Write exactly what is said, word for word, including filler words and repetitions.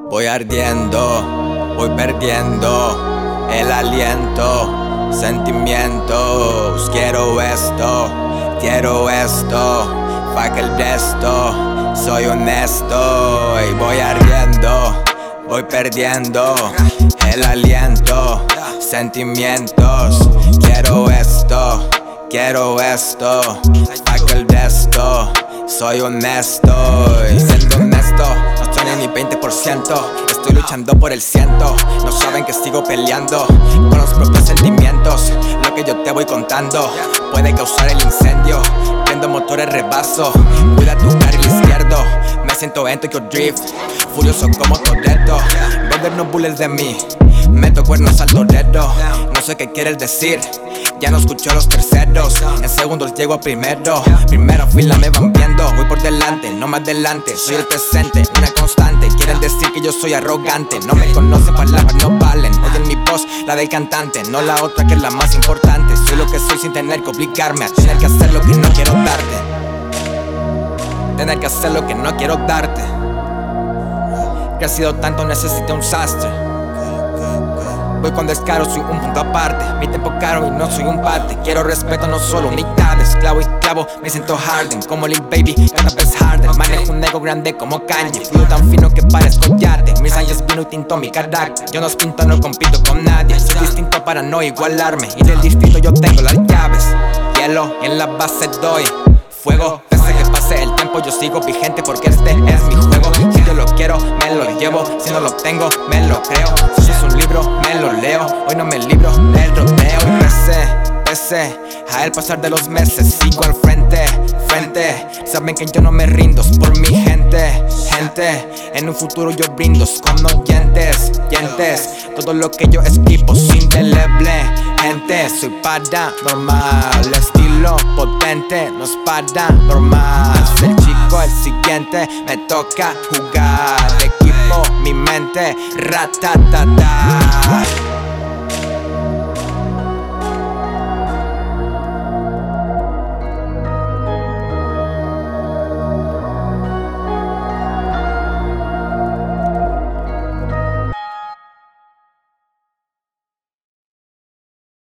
Voy ardiendo, voy perdiendo el aliento, sentimientos. Quiero esto, quiero esto, pa' que el resto. Soy honesto y voy ardiendo, voy perdiendo el aliento, sentimientos. Quiero esto, quiero esto, pa' que el resto. Soy honesto y siendo honesto, no soy ni veinte por ciento. Estoy luchando por el ciento. No saben que sigo peleando con los propios sentimientos. Lo que yo te voy contando puede causar el incendio. Prendo motores, rebaso, cuida tu carril izquierdo. Me siento en Tokyo Drift, furioso como Toretto. Vender no bullets de mí, meto cuernos al torero. No sé qué quieres decir, ya no escucho a los terceros. En segundos llego a primero, primera fila me van viendo. Voy por delante, no más adelante, soy el presente, una constante. Quieren decir que yo soy arrogante, no me conocen, palabras no valen. Oyen mi voz, la del cantante, no la otra que es la más importante. Soy lo que soy sin tener que obligarme a tener que hacer lo que no quiero darte. Tener que hacer lo que no quiero darte. Que ha sido tanto, necesité un sastre. Voy con descaro, soy un punto aparte. Mi tiempo caro y no soy un parte. Quiero respeto, no solo unidades. Clavo y clavo, me siento Harden. Como Lil Baby, cada vez harder. Manejo un ego grande como Kanye. Fluyo tan fino que parezco yate. Mis años vino y tintó mi carácter. Yo no os pinto, no compito con nadie. Soy distinto para no igualarme. Y del distrito yo tengo las llaves. Hielo, en la base doy fuego. Pese que pase el tiempo, yo sigo vigente porque este es mi juego. Si yo lo quiero, me lo llevo. Si no lo tengo, me lo creo. Si es un libro, me lo leo. Hoy no me libro del rodeo. Y pese, pese a el pasar de los meses, sigo al frente, frente. Saben que yo no me rindo por mi gente, gente. En un futuro yo brindo con oyentes, oyentes. Todo lo que yo escribo es indeleble, gente. Soy paranormal, estilo potente, no es paranormal. Ser chico el siguiente, me toca jugar. Equipo, mi mente, ratatata.